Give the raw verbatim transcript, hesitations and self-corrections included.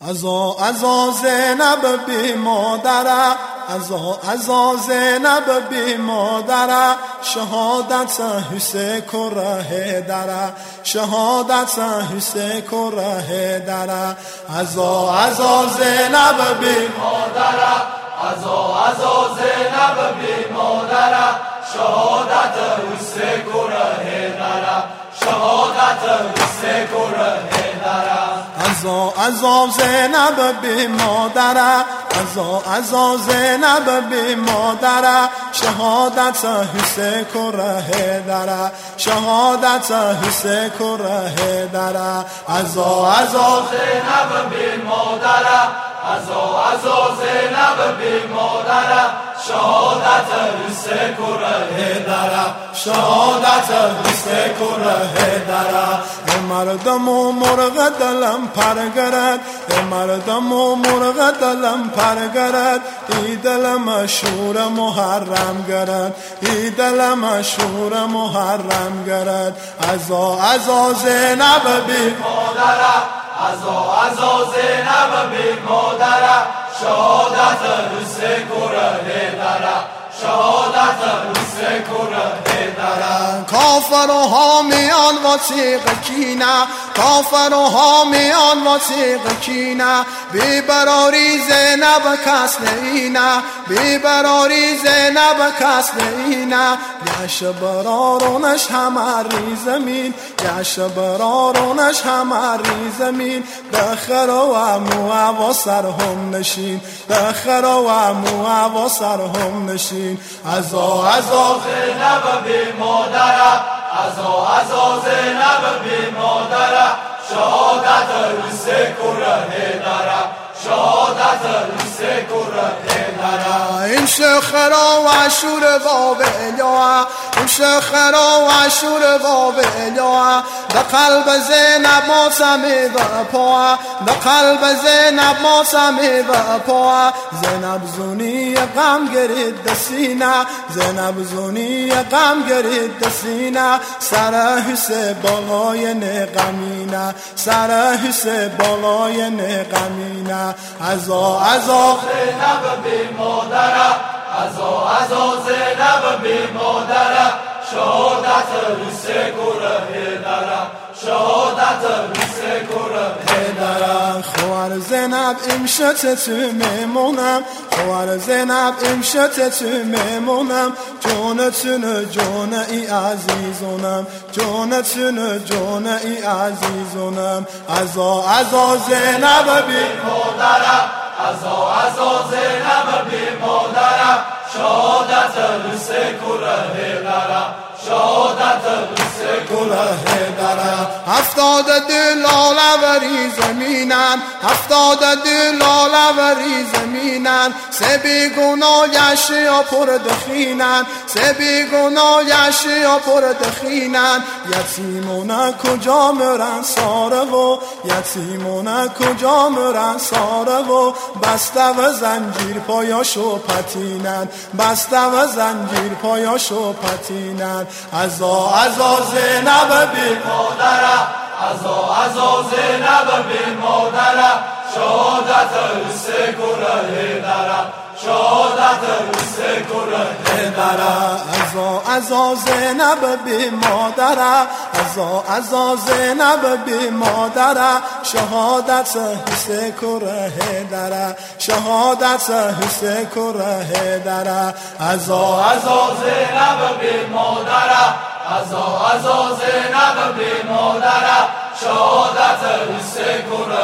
ازا ازا زینب بی مادره، ازا ازا زینب بی مادره، شهادت حسین کره دره، شهادت حسین کره دره. ازا ازا زینب بی مادره، ازا ازا زینب بی مادره، شهادت حسین کره دره، شهادت حسین کره دره. ازا ازا زینب بی مادره، ازا ازا زینب بی مادره، شهادت حسین کره دره، شهادت حسین کره دره. ازا ازا زینب بی مادره، ازا ازا زینب بی مادره، شهادت حسین کره دره، شهادت حسین کره دره. مردم و مرغ دلم پرگرد، مردم و مرغ دلم پرگرد، ای دل مشهور محرم گرد، ای دل مشهور محرم گرد. ازا ازا زینب بی مادره، ازا ازا زینب بی مادره، شهادت حسین کره دره، شهادت حسین کره دره. کافر و حامیان وثیق کینه، کافر و حامیان وثیق کینه، بی براری زینب کس نینه، بی براری زینب کس نینه. گشت برارونش همه ری زمین، گشت برارونش همه ری زمین، بخر و امو و سرهم نشین، بخر و امو و سرهم نشین. ازا ازا زینب بی مادره، ازا ازا زینب بی مادره، شهادت حسین کره دره، شهادت حسین کره دره. این شخرا و عشور باب الیا، این شخرا و عشور باب الیا، در قلب زینب ماتمی و پا، در قلب زینب ماتمی و پا. زینب زونی غم گرید سینه، زینب زونی غم گرید سینه، سر حسین بالای نغمینه، سر حسین بالای نغمینه. ازا ازا زینب بی مادره، ازا ازا زینب بی مادره، شهادت حسین کره دره، شهادت حسین کره دره. خوار زینب امشت تو میمونم، خوار زینب امشت تو میمونم، جونتون جون ای عزیزونم، جونتون جون ای عزیزونم. ازا ازا زینب بی مادره، ازا ازا زینب بی مادره، شهادت حسین کره دره، شهادت حسین کره دره. هفتاد دو لاله وری زمینن، هفتاد دو لاله وری زمینن، سه بیگناه یشیا پر دخینن، سه بیگناه یشیا پر دخینن. یتیمونه کجا مرن ساره و یتیمونه کجا مرن ساره و، بسته و زنجیر پایاشو پتینن، بسته و زنجیر پایاشو پتینن. ازا ازا زینب بی مادره، ازا ازا زینب بی مادره، شهادت حسین کره دره، شهادت حسین کره دره. ازا ازا زینب بی مادره، ازا ازا زینب بی مادره، شهادت حسین کره دره، شهادت حسین کره دره. ازا ازا زینب بی مادره، ازا ازا زینب بی مادره، شهادت حسین کره